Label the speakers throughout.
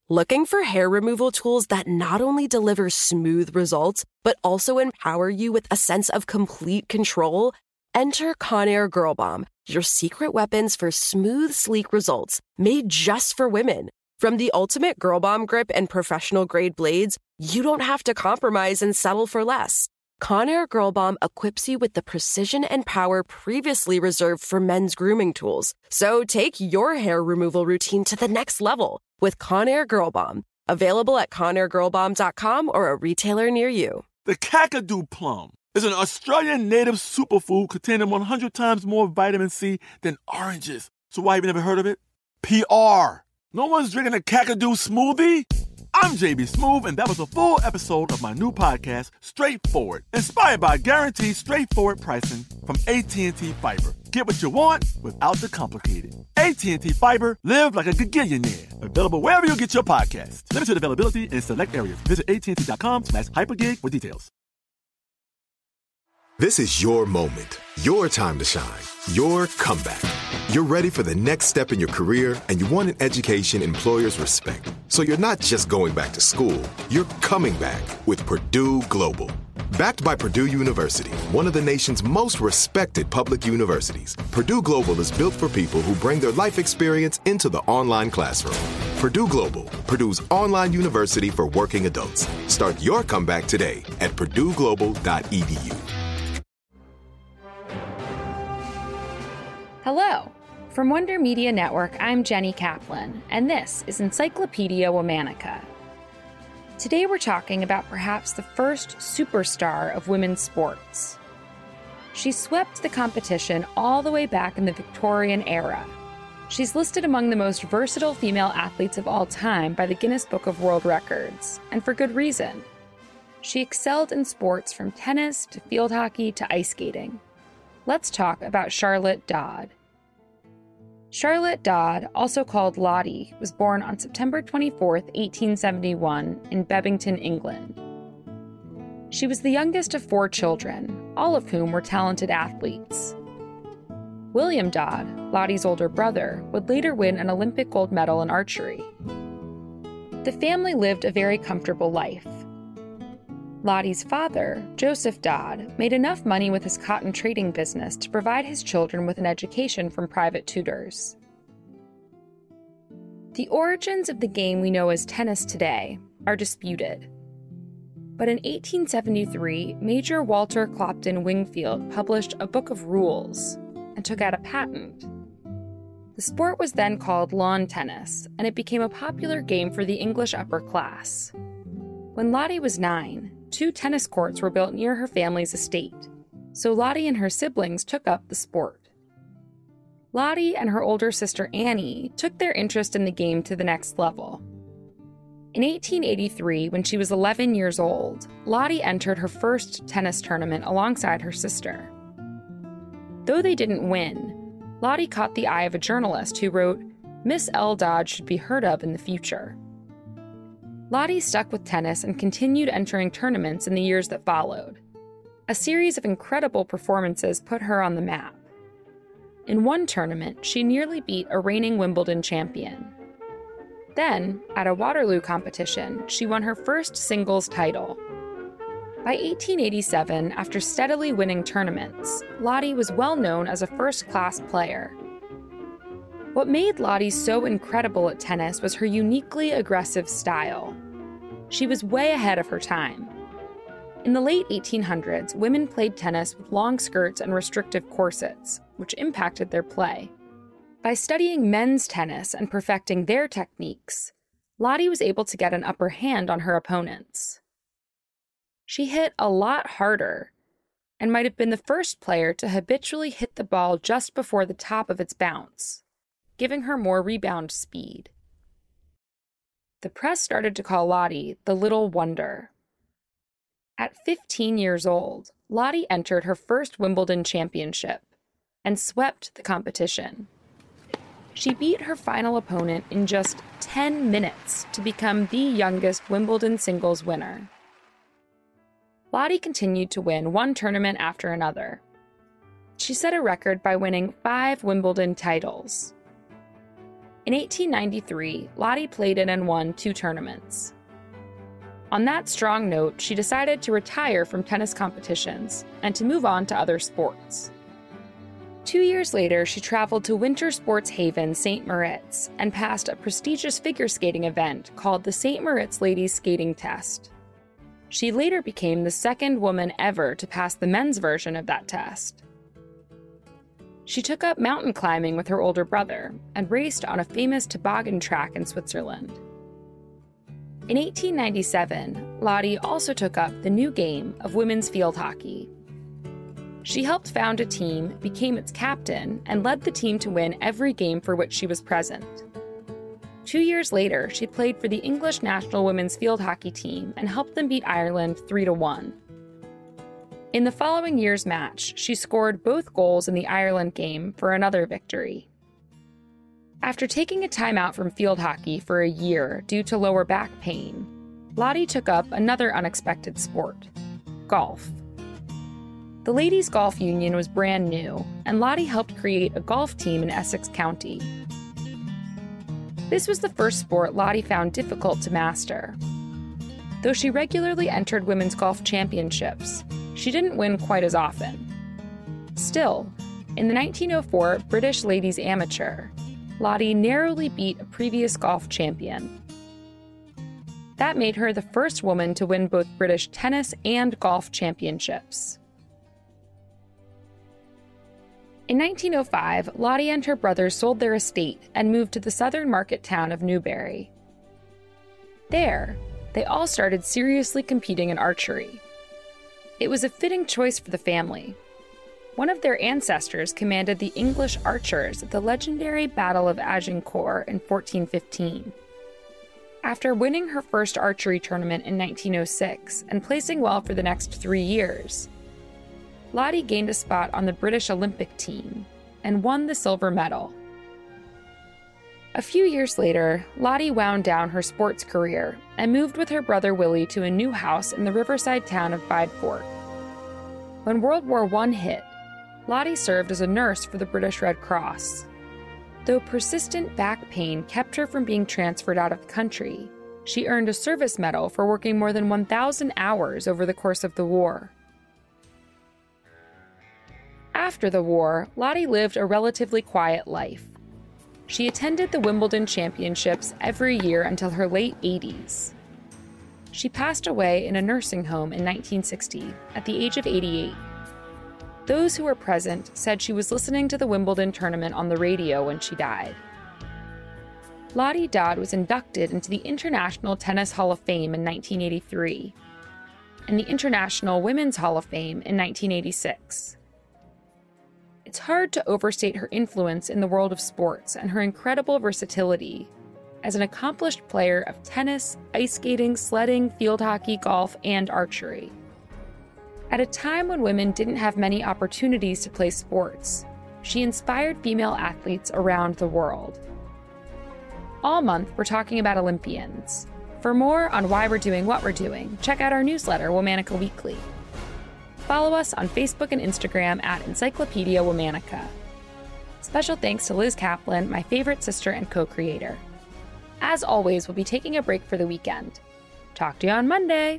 Speaker 1: Looking for hair removal tools that not only deliver smooth results, but also empower you with a sense of complete control? Enter Conair Girl Bomb, your secret weapons for smooth, sleek results, made just for women. From the ultimate Girl Bomb grip and professional-grade blades, you don't have to compromise and settle for less. Conair Girl Bomb equips you with the precision and power previously reserved for men's grooming tools. So take your hair removal routine to the next level with Conair Girl Bomb. Available at ConairGirlBomb.com or a retailer near you.
Speaker 2: The Kakadu plum is an Australian native superfood containing 100 times more vitamin C than oranges. So why have you never heard of it? PR. No one's drinking a Kakadu smoothie? I'm JB Smoove, and that was a full episode of my new podcast, Straightforward, inspired by guaranteed straightforward pricing from AT&T Fiber. Get what you want without the complicated. AT&T Fiber, live like a gigillionaire. Available wherever you get your podcasts. Limited availability in select areas. Visit AT&T.com/hypergig for details.
Speaker 3: This is your moment, your time to shine, your comeback. You're ready for the next step in your career, and you want an education employers respect. So you're not just going back to school, you're coming back with Purdue Global. Backed by Purdue University, one of the nation's most respected public universities, Purdue Global is built for people who bring their life experience into the online classroom. Purdue Global, Purdue's online university for working adults. Start your comeback today at purdueglobal.edu.
Speaker 4: Hello. From Wonder Media Network, I'm Jenny Kaplan, and this is Encyclopedia Womanica. Today we're talking about perhaps the first superstar of women's sports. She swept the competition all the way back in the Victorian era. She's listed among the most versatile female athletes of all time by the Guinness Book of World Records, and for good reason. She excelled in sports from tennis to field hockey to ice skating. Let's talk about Charlotte Dodd. Charlotte Dodd, also called Lottie, was born on September 24, 1871, in Bebington, England. She was the youngest of 4 children, all of whom were talented athletes. William Dodd, Lottie's older brother, would later win an Olympic gold medal in archery. The family lived a very comfortable life. Lottie's father, Joseph Dodd, made enough money with his cotton trading business to provide his children with an education from private tutors. The origins of the game we know as tennis today are disputed. But in 1873, Major Walter Clopton Wingfield published a book of rules and took out a patent. The sport was then called lawn tennis, and it became a popular game for the English upper class. When Lottie was 9, 2 tennis courts were built near her family's estate, so Lottie and her siblings took up the sport. Lottie and her older sister Annie took their interest in the game to the next level. In 1883, when she was 11 years old, Lottie entered her first tennis tournament alongside her sister. Though they didn't win, Lottie caught the eye of a journalist who wrote, "Miss L. Dodd should be heard of in the future." Lottie stuck with tennis and continued entering tournaments in the years that followed. A series of incredible performances put her on the map. In one tournament, she nearly beat a reigning Wimbledon champion. Then, at a Waterloo competition, she won her first singles title. By 1887, after steadily winning tournaments, Lottie was well known as a first-class player. What made Lottie so incredible at tennis was her uniquely aggressive style. She was way ahead of her time. In the late 1800s, women played tennis with long skirts and restrictive corsets, which impacted their play. By studying men's tennis and perfecting their techniques, Lottie was able to get an upper hand on her opponents. She hit a lot harder and might have been the first player to habitually hit the ball just before the top of its bounce, giving her more rebound speed. The press started to call Lottie the Little Wonder. At 15 years old, Lottie entered her first Wimbledon championship and swept the competition. She beat her final opponent in just 10 minutes to become the youngest Wimbledon singles winner. Lottie continued to win one tournament after another. She set a record by winning 5 Wimbledon titles. In 1893, Lottie played in and won 2 tournaments. On that strong note, she decided to retire from tennis competitions and to move on to other sports. 2 years later, she traveled to winter sports haven St. Moritz and passed a prestigious figure skating event called the St. Moritz Ladies Skating Test. She later became the second woman ever to pass the men's version of that test. She took up mountain climbing with her older brother and raced on a famous toboggan track in Switzerland. In 1897, Lottie also took up the new game of women's field hockey. She helped found a team, became its captain, and led the team to win every game for which she was present. 2 years later, she played for the English national women's field hockey team and helped them beat Ireland 3-1. In the following year's match, she scored both goals in the Ireland game for another victory. After taking a timeout from field hockey for a year due to lower back pain, Lottie took up another unexpected sport, golf. The Ladies' Golf Union was brand new, and Lottie helped create a golf team in Essex County. This was the first sport Lottie found difficult to master. Though she regularly entered women's golf championships, she didn't win quite as often. Still, in the 1904 British Ladies Amateur, Lottie narrowly beat a previous golf champion. That made her the first woman to win both British tennis and golf championships. In 1905, Lottie and her brother sold their estate and moved to the southern market town of Newbury. There, they all started seriously competing in archery. It was a fitting choice for the family. One of their ancestors commanded the English archers at the legendary Battle of Agincourt in 1415. After winning her first archery tournament in 1906 and placing well for the next 3 years, Lottie gained a spot on the British Olympic team and won the silver medal. A few years later, Lottie wound down her sports career and moved with her brother Willie to a new house in the riverside town of Bideford. When World War I hit, Lottie served as a nurse for the British Red Cross. Though persistent back pain kept her from being transferred out of the country, she earned a service medal for working more than 1,000 hours over the course of the war. After the war, Lottie lived a relatively quiet life. She attended the Wimbledon Championships every year until her late 80s. She passed away in a nursing home in 1960 at the age of 88. Those who were present said she was listening to the Wimbledon tournament on the radio when she died. Lottie Dod was inducted into the International Tennis Hall of Fame in 1983 and the International Women's Hall of Fame in 1986. It's hard to overstate her influence in the world of sports and her incredible versatility as an accomplished player of tennis, ice skating, sledding, field hockey, golf, and archery. At a time when women didn't have many opportunities to play sports, she inspired female athletes around the world. All month, we're talking about Olympians. For more on why we're doing what we're doing, check out our newsletter, Womanica Weekly. Follow us on Facebook and Instagram at Encyclopedia Womanica. Special thanks to Liz Kaplan, my favorite sister and co-creator. As always, we'll be taking a break for the weekend. Talk to you on Monday.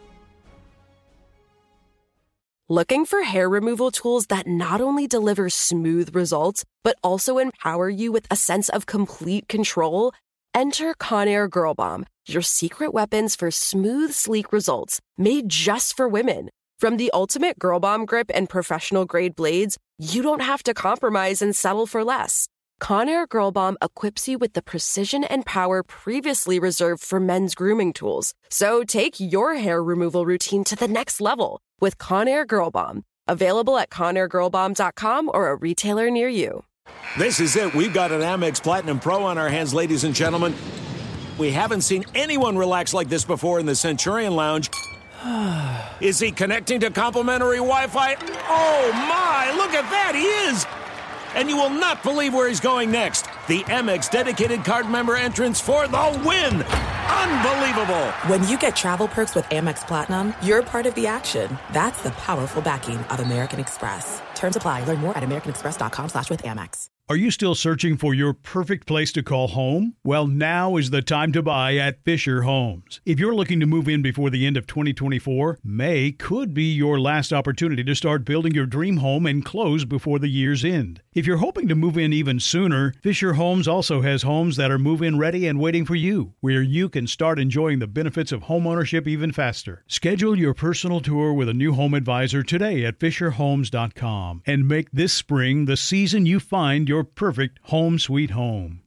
Speaker 1: Looking for hair removal tools that not only deliver smooth results, but also empower you with a sense of complete control? Enter Conair Girl Bomb, your secret weapons for smooth, sleek results, made just for women. From the ultimate Girl Bomb grip and professional-grade blades, you don't have to compromise and settle for less. Conair Girl Bomb equips you with the precision and power previously reserved for men's grooming tools. So take your hair removal routine to the next level with Conair Girl Bomb. Available at ConairGirlBomb.com or a retailer near you.
Speaker 5: This is it. We've got an Amex Platinum Pro on our hands, ladies and gentlemen. We haven't seen anyone relax like this before in the Centurion Lounge. Is he connecting to complimentary Wi-Fi? Oh, my! Look at that! He is! And you will not believe where he's going next. The Amex dedicated card member entrance for the win! Unbelievable!
Speaker 6: When you get travel perks with Amex Platinum, you're part of the action. That's the powerful backing of American Express. Terms apply. Learn more at americanexpress.com/withAmex.
Speaker 7: Are you still searching for your perfect place to call home? Well, now is the time to buy at Fisher Homes. If you're looking to move in before the end of 2024, May could be your last opportunity to start building your dream home and close before the year's end. If you're hoping to move in even sooner, Fisher Homes also has homes that are move-in ready and waiting for you, where you can start enjoying the benefits of homeownership even faster. Schedule your personal tour with a new home advisor today at FisherHomes.com and make this spring the season you find your perfect home sweet home.